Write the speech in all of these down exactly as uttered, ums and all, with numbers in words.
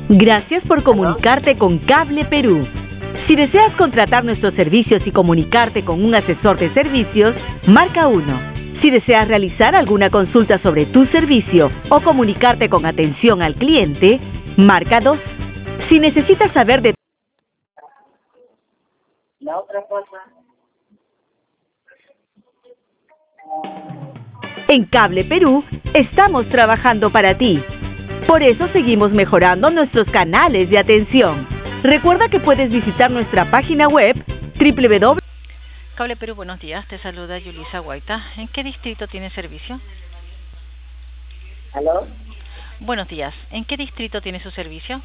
Gracias por comunicarte con Cable Perú. Si deseas contratar nuestros servicios y comunicarte con un asesor de servicios, marca uno. Si deseas realizar alguna consulta sobre tu servicio o comunicarte con atención al cliente, marca dos. Si necesitas saber de la otra cosa. En Cable Perú estamos trabajando para ti. Por eso seguimos mejorando nuestros canales de atención. Recuerda que puedes visitar nuestra página web doble u doble u doble u. Cable Perú, buenos días. Te saluda Yulisa Guaita. ¿En qué distrito tiene servicio? ¿Aló? Buenos días. ¿En qué distrito tiene su servicio?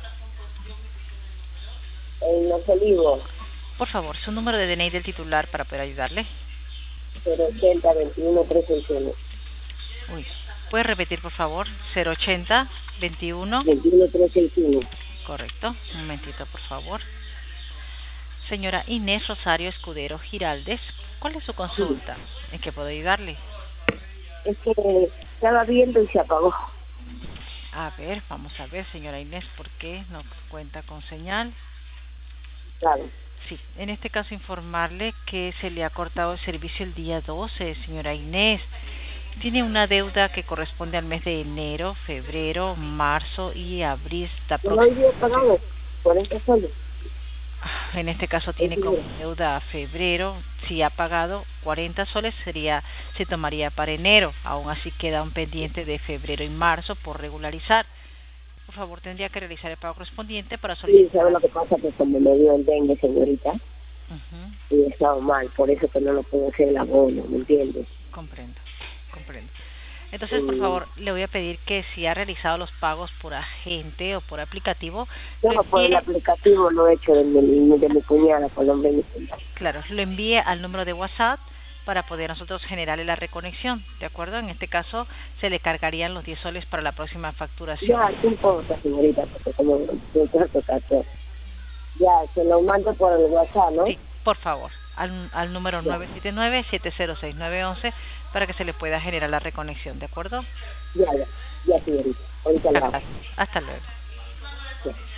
En Los Olivos. Por favor, su número de D N I del titular para poder ayudarle. cero ochenta veintiuno trescientos sesenta y uno. Uy, ¿puede repetir, por favor? cero ochenta veintiuno veintiuno trescientos sesenta y uno. Correcto. Un momentito, por favor. Señora Inés Rosario Escudero Giraldes, ¿cuál es su consulta? ¿En qué puedo ayudarle? Es que estaba viendo y se apagó. A ver, vamos a ver, señora Inés, ¿por qué no cuenta con señal? Claro. Sí, en este caso informarle que se le ha cortado el servicio el día doce, señora Inés. Tiene una deuda que corresponde al mes de enero, febrero, marzo y abril. No había pagado cuarenta soles. En este caso tiene como deuda a febrero. Si ha pagado cuarenta soles, sería se tomaría para enero. Aún así queda un pendiente de febrero y marzo por regularizar. Por favor, tendría que realizar el pago correspondiente para solicitar. Sí, ¿sabe lo que pasa? Que como me dio el dengue, señorita, uh-huh. y he estado mal, por eso que no lo puedo hacer el abono, ¿me entiendes? Comprendo, comprendo. Entonces, por favor, le voy a pedir que si ha realizado los pagos por agente o por aplicativo... Yo no, por el aplicativo lo he hecho de mi, de mi cuñada, por el nombre de mi cuñada. Claro, lo envíe al número de WhatsApp para poder nosotros generarle la reconexión, ¿de acuerdo? En este caso, se le cargarían los diez soles para la próxima facturación. Ya, no importa, señorita, porque como yo tengo que caso. Ya, se lo mando por el WhatsApp, ¿no? Sí, por favor, al, al número nueve siete nueve, siete cero seis nueve uno uno para que se le pueda generar la reconexión, ¿de acuerdo? Ya, ya, ya, señorita. Ahorita la hago. Hasta luego. Ya.